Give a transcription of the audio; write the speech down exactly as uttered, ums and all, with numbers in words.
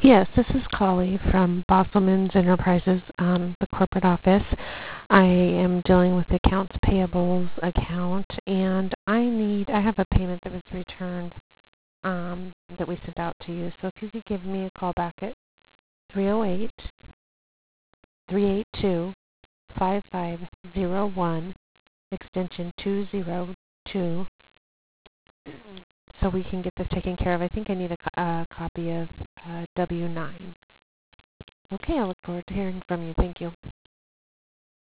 Yes, this is Collie from Bosselman's Enterprises, um, the corporate office. I am dealing with the accounts payables account, and I need, I have a payment that was returned um, that we sent out to you. So if you could give me a call back at three oh eight, three eight two, five five oh one, extension two oh two, so we can get this taken care of. I think I need a, co- a copy of uh, W nine. Okay, I look forward to hearing from you. Thank you.